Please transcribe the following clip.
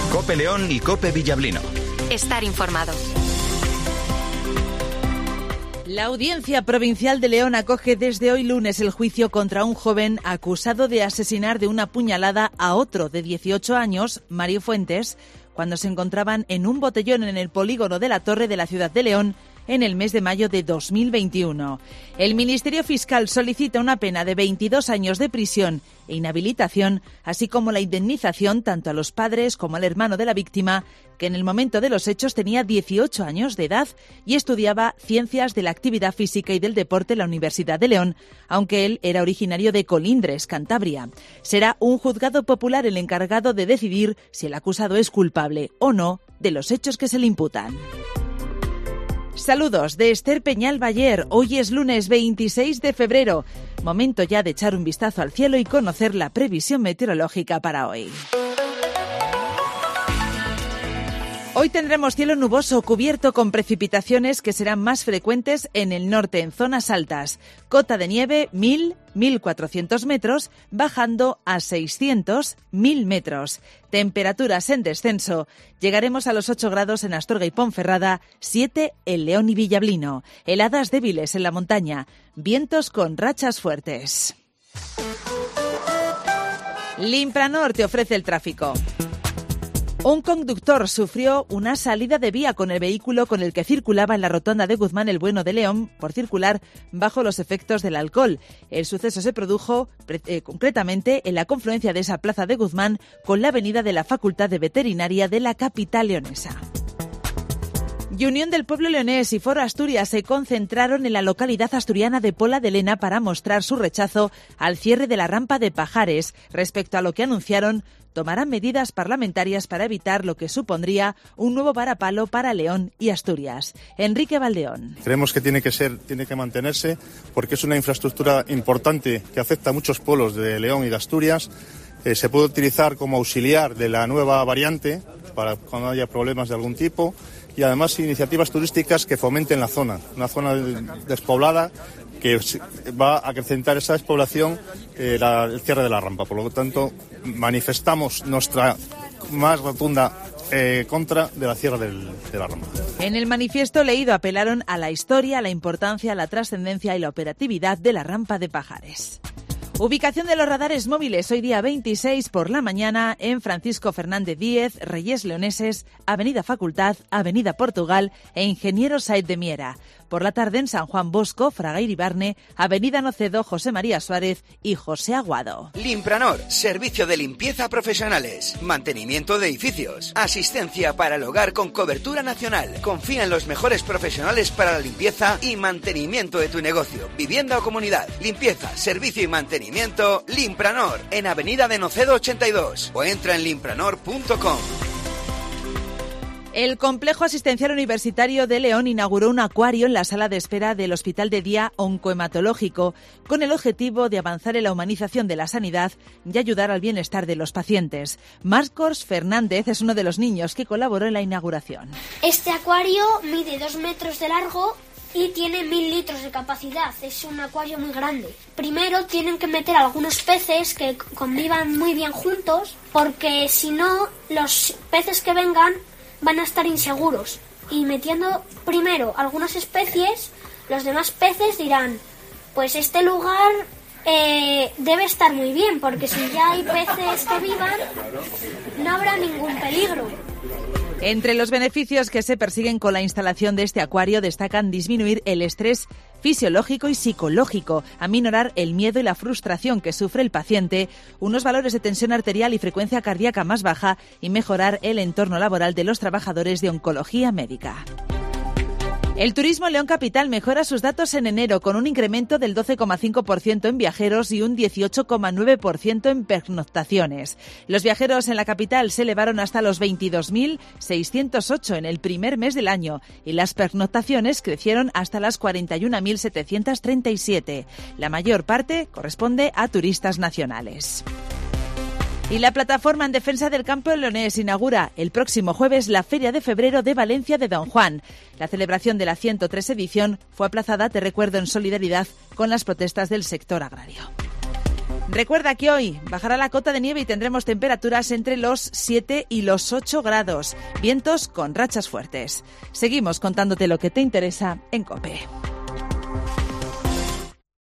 COPE León y COPE Villablino. Estar informado. La Audiencia Provincial de León acoge desde hoy lunes el juicio contra un joven acusado de asesinar de una puñalada a otro de 18 años, Mario Fuentes, cuando se encontraban en un botellón en el polígono de la Torre de la ciudad de León en el mes de mayo de 2021. El Ministerio Fiscal solicita una pena de 22 años de prisión e inhabilitación, así como la indemnización tanto a los padres como al hermano de la víctima, que en el momento de los hechos tenía 18 años de edad y estudiaba Ciencias de la Actividad Física y del Deporte en la Universidad de León, aunque él era originario de Colindres, Cantabria. Será un juzgado popular el encargado de decidir si el acusado es culpable o no de los hechos que se le imputan. Saludos de Esther Peñal Bayer. Hoy es lunes 26 de febrero. Momento ya de echar un vistazo al cielo y conocer la previsión meteorológica para hoy. Hoy tendremos cielo nuboso cubierto con precipitaciones que serán más frecuentes en el norte, en zonas altas. Cota de nieve 1.400 metros, bajando a 600.000 metros. Temperaturas en descenso. Llegaremos a los 8 grados en Astorga y Ponferrada, 7 en León y Villablino. Heladas débiles en la montaña. Vientos con rachas fuertes. Limpranor te ofrece el tráfico. Un conductor sufrió una salida de vía con el vehículo con el que circulaba en la rotonda de Guzmán el Bueno de León por circular bajo los efectos del alcohol. El suceso se produjo concretamente en la confluencia de esa plaza de Guzmán con la avenida de la Facultad de Veterinaria de la capital leonesa. Y Unión del Pueblo Leonés y Foro Asturias se concentraron en la localidad asturiana de Pola de Lena para mostrar su rechazo al cierre de la rampa de Pajares, respecto a lo que anunciaron tomarán medidas parlamentarias para evitar lo que supondría un nuevo varapalo para León y Asturias. Enrique Valdeón. Creemos que tiene que mantenerse porque es una infraestructura importante que afecta a muchos pueblos de León y de Asturias. Se puede utilizar como auxiliar de la nueva variante para cuando haya problemas de algún tipo y además iniciativas turísticas que fomenten la zona, una zona despoblada que va a acrecentar esa despoblación el cierre de la rampa. Por lo tanto, manifestamos nuestra más rotunda contra de la cierre de la rampa. En el manifiesto leído apelaron a la historia, la importancia, la trascendencia y la operatividad de la rampa de Pajares. Ubicación de los radares móviles hoy día 26 por la mañana en Francisco Fernández Díez, Reyes Leoneses, Avenida Facultad, Avenida Portugal e Ingeniero Said de Miera. Por la tarde en San Juan Bosco, Fraga Iribarne, Avenida Nocedo, José María Suárez y José Aguado. Limpranor, servicio de limpieza profesionales, mantenimiento de edificios, asistencia para el hogar con cobertura nacional. Confía en los mejores profesionales para la limpieza y mantenimiento de tu negocio, vivienda o comunidad. Limpieza, servicio y mantenimiento, Limpranor, en Avenida de Nocedo 82 o entra en limpranor.com. El Complejo Asistencial Universitario de León inauguró un acuario en la sala de espera del Hospital de Día Oncohematológico con el objetivo de avanzar en la humanización de la sanidad y ayudar al bienestar de los pacientes. Marcos Fernández es uno de los niños que colaboró en la inauguración. Este acuario mide 2 metros de largo y tiene 1000 litros de capacidad. Es un acuario muy grande. Primero tienen que meter algunos peces que convivan muy bien juntos, porque si no, los peces que vengan van a estar inseguros. Y metiendo primero algunas especies, los demás peces dirán, pues este lugar debe estar muy bien, porque si ya hay peces que vivan, no habrá ningún peligro. Entre los beneficios que se persiguen con la instalación de este acuario destacan disminuir el estrés fisiológico y psicológico, aminorar el miedo y la frustración que sufre el paciente, unos valores de tensión arterial y frecuencia cardíaca más baja y mejorar el entorno laboral de los trabajadores de oncología médica. El turismo León Capital mejora sus datos en enero con un incremento del 12,5% en viajeros y un 18,9% en pernoctaciones. Los viajeros en la capital se elevaron hasta los 22.608 en el primer mes del año y las pernoctaciones crecieron hasta las 41.737. La mayor parte corresponde a turistas nacionales. Y la Plataforma en Defensa del Campo Leonés inaugura el próximo jueves la Feria de Febrero de Valencia de Don Juan. La celebración de la 103 edición fue aplazada, te recuerdo, en solidaridad con las protestas del sector agrario. Recuerda que hoy bajará la cota de nieve y tendremos temperaturas entre los 7 y los 8 grados. Vientos con rachas fuertes. Seguimos contándote lo que te interesa en COPE.